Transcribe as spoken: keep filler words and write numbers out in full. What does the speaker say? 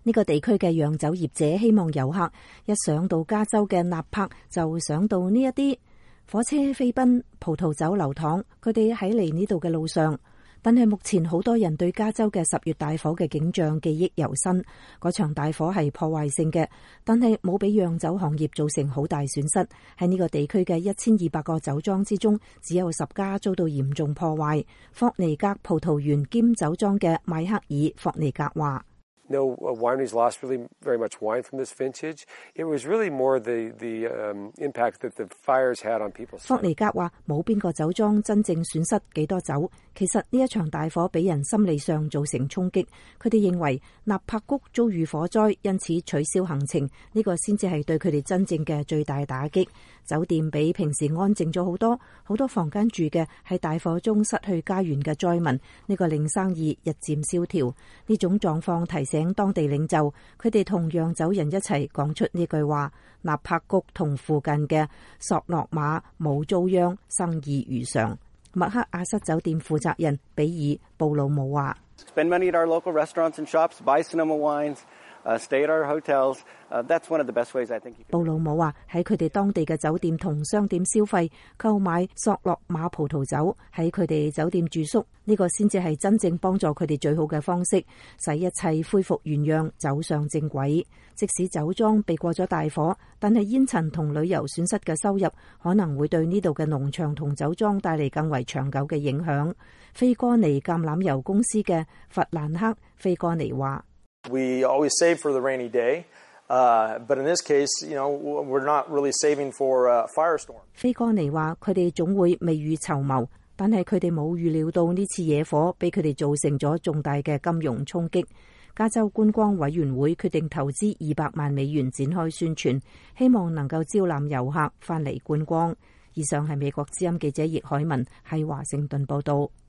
呢個地區嘅釀酒業者希望遊客一上到加州嘅納柏就想到呢一啲火車飛奔、葡萄酒流淌，佢哋喺嚟呢度嘅路上。但係目前好多人對加州嘅十月大火嘅景象記憶猶新，嗰場大火係破壞性嘅，但係冇俾釀酒行業造成好大損失。喺呢個地區嘅一千二百個酒莊之中，只有十家遭到嚴重破壞。霍尼格葡萄園兼酒莊嘅邁克爾霍尼格話 No wineries lost really very much wine from this vintage. It was really more the the um, impact that the fires had on people's. 霍尼格話冇邊個酒莊真正損失幾多酒，其實呢一場大火俾人心理上造成衝擊。佢哋認為納柏谷遭遇火災，因此取消行程，呢個先至係對佢哋真正嘅最大打擊。酒店比平時安靜咗好多，好多房間住嘅係大火中失去家園嘅災民，呢個令生意日漸蕭條。呢種狀況提醒當地領袖，佢哋同釀酒人一齊講出呢句話：納柏谷同附近嘅索諾馬冇遭殃，生意如常。麥克阿瑟酒店負責人比爾布魯姆話 ：Spend money at our local restaurants and shops, buy Sonoma wines, uh, stay at our hotels. Uh, that's one of the best ways I think. 布魯姆話喺佢哋當地嘅酒店同商店消費，購買索諾馬葡萄酒，喺佢哋酒店住宿，呢個先至係真正幫助佢哋最好嘅方式，使一切恢復原樣，走上正軌。即使酒莊避過咗大火，但係煙塵同旅遊損失嘅收入可能會對呢度嘅農場同酒莊帶嚟更為長久嘅影響。菲哥尼橄欖油公司嘅弗蘭克菲哥尼話 ：We always save for the rainy day. Uh, but in this case, you know, we're not really saving for a firestorm. 菲哥尼話：佢哋總會未雨綢繆，但係佢哋冇預料到呢次野火俾佢哋造成咗重大嘅金融衝擊。加州觀光委員會決定投資二百萬美元展開宣傳，希望能夠招攬遊客返嚟觀光。以上係美國之音記者葉海文喺華盛頓報道。